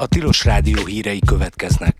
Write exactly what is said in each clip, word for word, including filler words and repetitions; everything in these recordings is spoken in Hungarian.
A Tilos Rádió hírei következnek.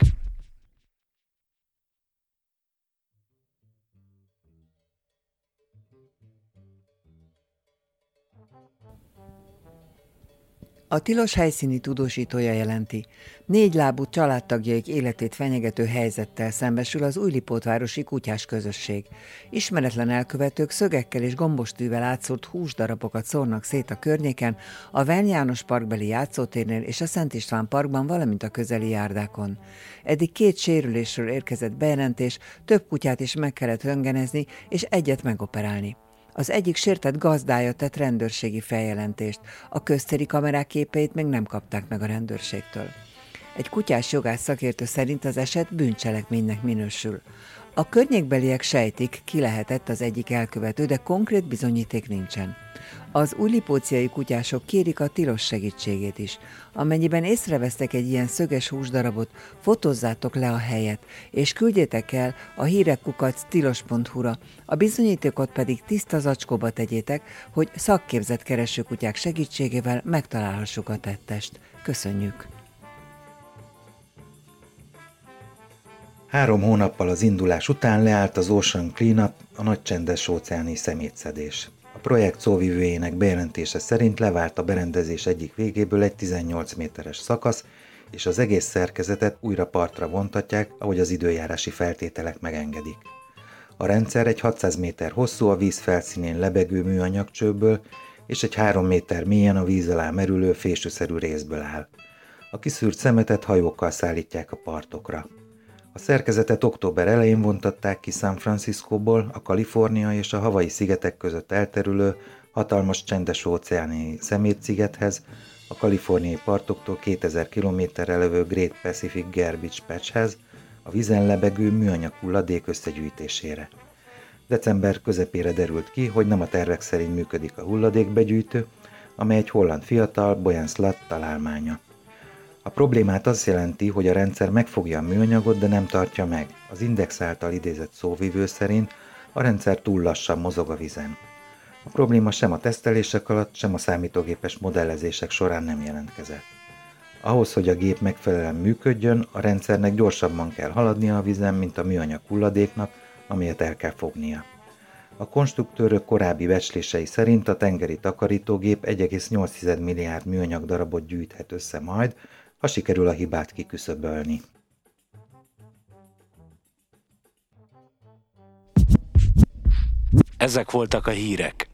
A Tilos helyszíni tudósítója jelenti, négylábú családtagjaik életét fenyegető helyzettel szembesül az újlipótvárosi kutyás közösség. Ismeretlen elkövetők szögekkel és gombostűvel átszórt húsdarabokat szórnak szét a környéken, a Vern János parkbeli játszótérnél és a Szent István parkban, valamint a közeli járdákon. Eddig két sérülésről érkezett bejelentés, több kutyát is meg kellett röntgenezni és egyet megoperálni. Az egyik sértett gazdája tett rendőrségi feljelentést, a köztéri kamerák képeit még nem kapták meg a rendőrségtől. Egy kutyás jogász szakértő szerint az eset bűncselekménynek minősül. A környékbeliek sejtik, ki lehetett az egyik elkövető, de konkrét bizonyíték nincsen. Az újlipóciai kutyások kérik a Tilos segítségét is. Amennyiben észrevesztek egy ilyen szöges húsdarabot, fotózzátok le a helyet, és küldjétek el a hírekkukac tilos pont hu-ra, a bizonyítékot pedig tiszta zacskóba tegyétek, hogy szakképzett keresőkutyák segítségével megtalálhassuk a tettest. Köszönjük! Három hónappal az indulás után leállt az Ocean Cleanup, a nagycsendes óceáni szemétszedés. A projekt szóvivőjének bejelentése szerint levált a berendezés egyik végéből egy tizennyolc méteres szakasz, és az egész szerkezetet újra partra vontatják, ahogy az időjárási feltételek megengedik. A rendszer egy hatszáz méter hosszú, a víz felszínén lebegő műanyagcsőből és egy három méter mélyen a víz alá merülő fésűszerű részből áll. A kiszűrt szemetet hajókkal szállítják a partokra. A szerkezetet október elején vontatták ki San Franciscóból, a Kalifornia és a Hawaii szigetek között elterülő, hatalmas csendes óceáni szemétszigethez, a kaliforniai partoktól kétezer kilométerre levő Great Pacific Garbage Patchhez, a vízen lebegő műanyag hulladék összegyűjtésére. December közepére derült ki, hogy nem a tervek szerint működik a hulladékbegyűjtő, amely egy holland fiatal, Boyan Slat találmánya. A problémát az jelenti, hogy a rendszer megfogja a műanyagot, de nem tartja meg. Az Index által idézett szóvivő szerint a rendszer túl lassan mozog a vízen. A probléma sem a tesztelések alatt, sem a számítógépes modellezések során nem jelentkezett. Ahhoz, hogy a gép megfelelően működjön, a rendszernek gyorsabban kell haladnia a vízen, mint a műanyag hulladéknak, amelyet el kell fognia. A konstruktőrök korábbi becslései szerint a tengeri takarítógép egy egész nyolc milliárd műanyag darabot gyűjthet össze majd, ha sikerül a hibát kiküszöbölni. Ezek voltak a hírek.